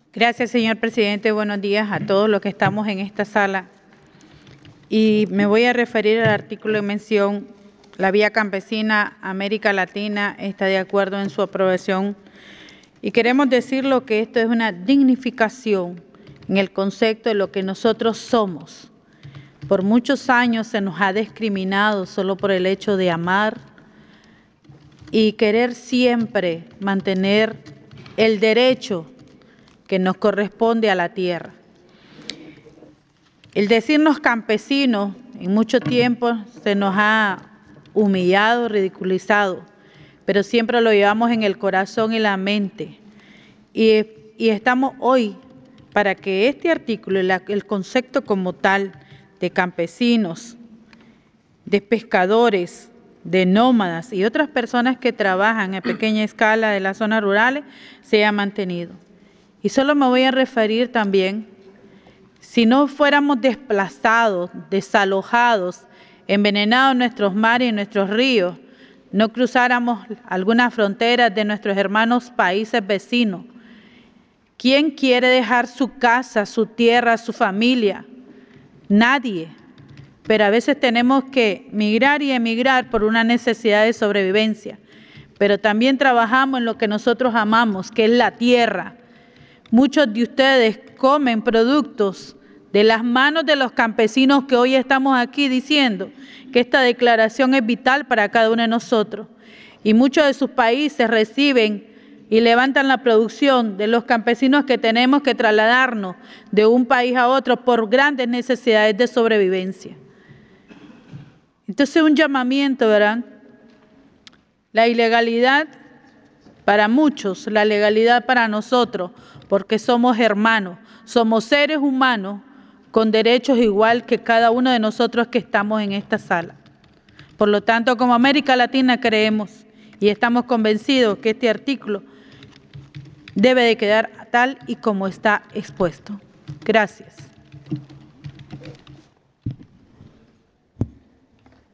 Gracias, señor presidente. Buenos días a todos los que estamos en esta sala. Y me voy a referir al artículo en mención. La Vía Campesina América Latina está de acuerdo en su aprobación. Y queremos decirlo que esto es una dignificación en el concepto de lo que nosotros somos. Por muchos años se nos ha discriminado solo por el hecho de amar y querer siempre mantener el derecho que nos corresponde a la tierra. El decirnos campesinos en mucho tiempo se nos ha humillado, ridiculizado, pero siempre lo llevamos en el corazón y la mente. Y estamos hoy para que este artículo, el concepto como tal de campesinos, de pescadores, de nómadas y otras personas que trabajan a pequeña escala de las zonas rurales, sea mantenido. Y solo me voy a referir también, si no fuéramos desplazados, desalojados, envenenados en nuestros mares y nuestros ríos, no cruzáramos algunas fronteras de nuestros hermanos países vecinos. ¿Quién quiere dejar su casa, su tierra, su familia? Nadie. Pero a veces tenemos que migrar y emigrar por una necesidad de sobrevivencia. Pero también trabajamos en lo que nosotros amamos, que es la tierra. Muchos de ustedes comen productos de las manos de los campesinos que hoy estamos aquí diciendo que esta declaración es vital para cada uno de nosotros. Y muchos de sus países reciben y levantan la producción de los campesinos que tenemos que trasladarnos de un país a otro por grandes necesidades de sobrevivencia. Entonces, un llamamiento, ¿verdad? La ilegalidad para muchos, la legalidad para nosotros, porque somos hermanos, somos seres humanos con derechos igual que cada uno de nosotros que estamos en esta sala. Por lo tanto, como América Latina creemos y estamos convencidos que este artículo debe de quedar tal y como está expuesto. Gracias.